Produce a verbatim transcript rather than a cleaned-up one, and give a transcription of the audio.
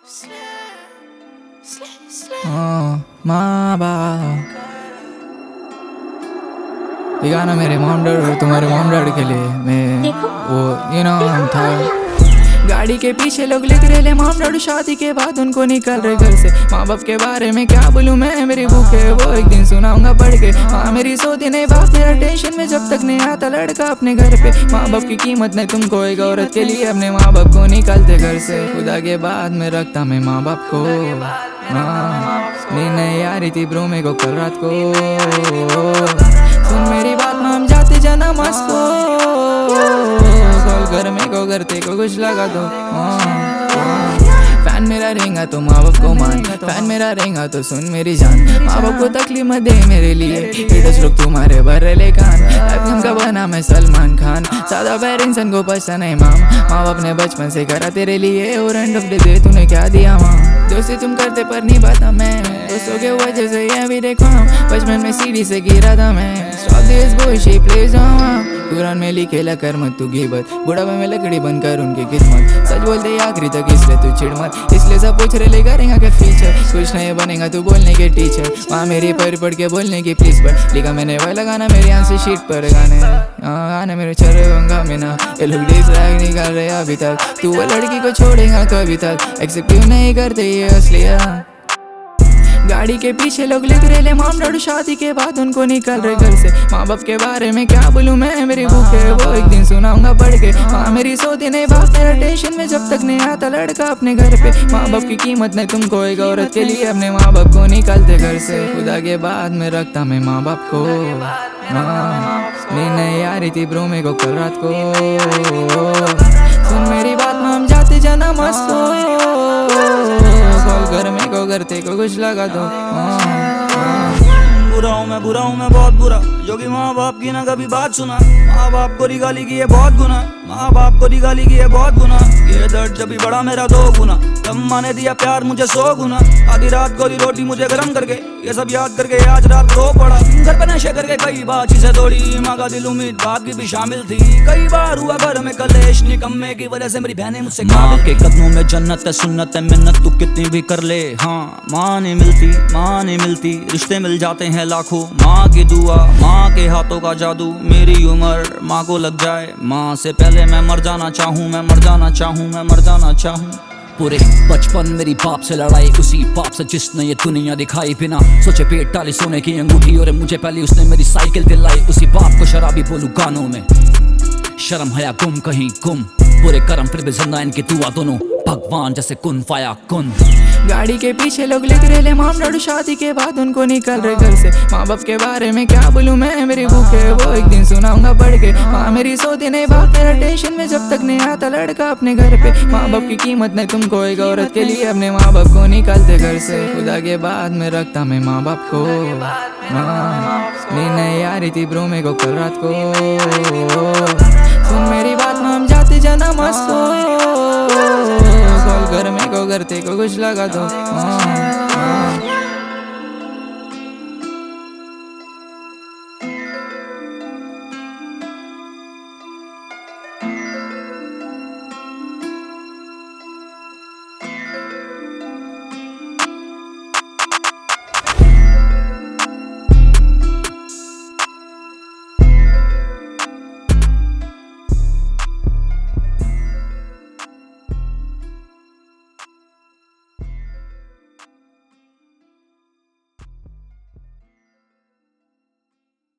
माँ बाप ये गाना मेरे मॉम डैड और तुम्हारे मॉम डैड के लिए मैं वो यू नो था। गाड़ी के पीछे लोग लिख रहे ले मॉम डैड शादी के बाद उनको निकल रहे घर से। माँ बाप के बारे में क्या बोलूँ मैं, मेरी बुक है वो एक दिन सुनाऊंगा पढ़ के। माँ मेरी सोती नहीं, बाप मेरा टेंशन में जब तक नहीं आता लड़का अपने घर पे। माँ बाप की कीमत नहीं तुमको, एक औरत के लिए अपने माँ बाप को निकालते घर से। खुदा के बाद में रखता मैं माँ बाप को। नींद नहीं आ रही थी ब्रो मेरे को कल रात को। सुन मेरी बात माँ, हम जाते जाना मस्को। कॉल कर मेरे को घर तेरे को कुछ लगा दो। फैन मेरा रहेगा तो माँ बाप को मान, फैन मेरा रहेगा तो सुन मेरी जान। माँ बाप को तकलीफ मत दे मेरे लिए, हेटर्स लोग तुम्हारे भर ले कान। एक्शन का बना मैं सलमान खान, सादा पेरेंट्स को पछता नहीं माम। माँ बाप ने बचपन से करा तेरे लिए और एंड ऑफ द डे तूने क्या दिया माँ। दोस्ती तुम करते पर नहीं पाता मैं, दोस्तों के वजह से ये भी देखो बचपन में सीढ़ी से गिरा था मैं। Stop this bullshit please don't। Quran में लिखे ला कर मत तू गिबत, बुढ़ापे में लकड़ी बनकर उनकी किस्मत। सच बोलते आखिरी तक इसलिए तू चिढ़ मत, इसलिए सब पूछ रहे ले करेगा क्या फ्यूचर। कुछ नहीं बनेगा तू बोलने के टीचर, वहाँ मेरी पर पढ़ के बोलने की प्लीज पढ़। लिखा मैंने वह लगाना मेरे आंसू शीट पर गाने गाने मेरे चरे होंगे में ना। ये लोग डिसलाइक नहीं कर रहे अभी तक, तू वो लड़की को छोड़ेगा कभी तक। एक्सेप्ट क्यों नहीं करते ये असलियत। गाड़ी के पीछे लोग लिख रहे ले मॉम डैड शादी के बाद उनको निकल रहे घर से। माँ बाप के बारे में क्या बोलूँ मैं, मेरी बुक है वो एक दिन सुनाऊंगा पढ़ के। माँ मेरी सोती नहीं, बाप मेरा टेंशन में जब तक नहीं आता लड़का अपने घर पे। माँ बाप की कीमत नहीं तुमको, एक औरत के लिए अपने माँ बाप को निकालते घर से। खुदा के बाद में रखता मैं माँ बाप को। नींद नहीं आ रही थी ब्रो मेरे को कल रात को। सुन मेरी बात माँ, हम जाते जाना मस्को। कॉल कर मेरे को घर तेरे को कुछ लगा दो। बुरा हूँ मैं, बुरा हूँ मैं बहुत बुरा, जो कि माँ बाप की ना कभी बात सुना। माँ बाप को रिगाली की है बहुत गुना, माँ बाप को रिगाली की है बहुत गुना। ये दर्द जब भी बड़ा मेरा दो गुना, तब माँ ने दिया प्यार मुझे सौ गुना। आधी रात को दी रोटी मुझे गरम करके, ये सब याद करके आज रात रो पड़ा। घर पे नशे करके कई बार चीजें तोड़ी, माँ का दिल उम्मीद बाप की भी शामिल थी। कई बार हुआ घर में कलेश, निकम्मे की वजह से मेरी बहनें मुझसे माँ के कदमों में जन्नत है, सुन्नत है, मिन्नत तू कितनी भी कर ले। हाँ माँ नहीं मिलती, माँ नहीं मिलती, रिश्ते मिल जाते हैं लाखों। माँ की दुआ, माँ के हाथों का जादू, मेरी उम्र माँ को लग जाए। माँ से पहले मैं मर जाना चाहूँ, मैं मर जाना चाहूँ, मैं मर जाना चाहूँ। पूरे बचपन मेरी बाप से लड़ाई, उसी बाप से जिसने ये दुनिया दिखाई। बिना सोचे पेट डाली सोने की अंगूठी, और मुझे पहले उसने मेरी साइकिल दिलाई। उसी बाप को शराबी बोलूं गानों में, शर्म हया गुम कहीं गुम। पूरे कर्म फिर भी जिंदा इनकी दुआ, दोनों भगवान जैसे कुन फाया कुन। गाड़ी के पीछे लोग लिख रहे ले मॉम डैड शादी के बाद उनको निकल रहे घर से। माँ बाप के बारे में क्या बोलूँ मैं, मेरी बुक है वो एक दिन सुनाऊंगा पढ़ के। माँ मेरी सोती नहीं, बाप मेरा टेंशन में जब तक नहीं आता लड़का अपने घर पे। माँ बाप की कीमत नहीं तुमको, एक औरत के लिए अपने माँ बाप को निकालते घर से। खुदा के बाद में रखता मैं माँ बाप को। नींद नहीं आ रही थी ब्रो मेरे को कल रात को। सुन मेरी बात माँ, हम जाते जाना मस्को। कॉल कर मेरे को घर तेरे को कुछ लगा दो।